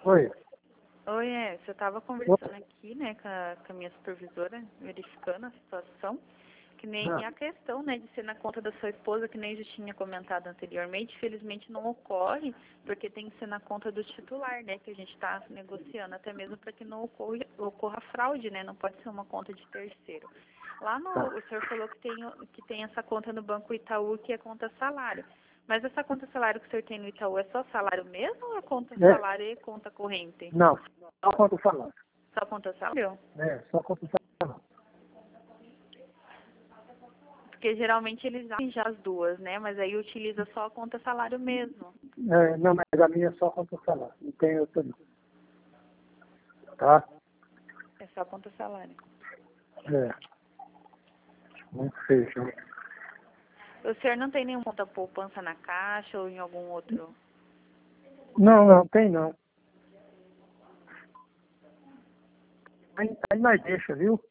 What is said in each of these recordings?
Oi. Oi, eu estava conversando aqui, né, com a minha supervisora, verificando a situação, que nem a questão, né, de ser na conta da sua esposa, que nem já tinha comentado anteriormente, felizmente não ocorre, porque tem que ser na conta do titular, né, que a gente está negociando, até mesmo para que não ocorra fraude, né, não pode ser uma conta de terceiro. Lá o senhor falou que tem essa conta no Banco Itaú, que é conta salário. Mas essa conta salário que o senhor tem no Itaú é só salário mesmo ou é conta salário e conta corrente? Não, só conta salário. Só conta salário? Só conta salário. Porque geralmente eles têm já as duas, né? Mas aí utiliza só a conta salário mesmo. Não, mas a minha é só conta salário. Não tem outra não. Tá? É só conta salário. Muito feio. O senhor não tem nenhuma conta poupança na Caixa ou em algum outro? Não, tem não. Aí nós deixa, viu?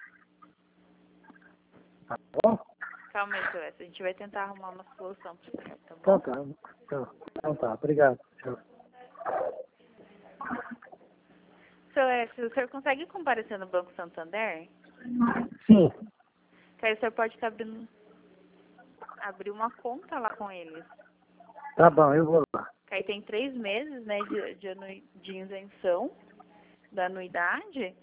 Tá bom? Calma aí, seu Edson. A gente vai tentar arrumar uma solução para o senhor, tá bom? Então tá. Obrigado. Tchau. Seu Edson, o senhor consegue comparecer no Banco Santander? Sim. Que aí o senhor pode abrir uma conta lá com eles. Tá bom, eu vou lá. Que aí tem 3 meses, né, de isenção da anuidade.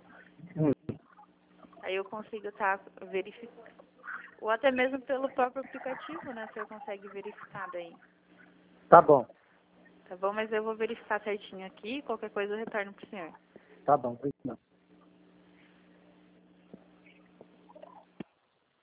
Aí eu consigo estar verificando. Ou até mesmo pelo próprio aplicativo, né? O senhor consegue verificar daí. Tá bom. Tá bom? Mas eu vou verificar certinho aqui. Qualquer coisa eu retorno pro senhor. Tá bom, obrigado.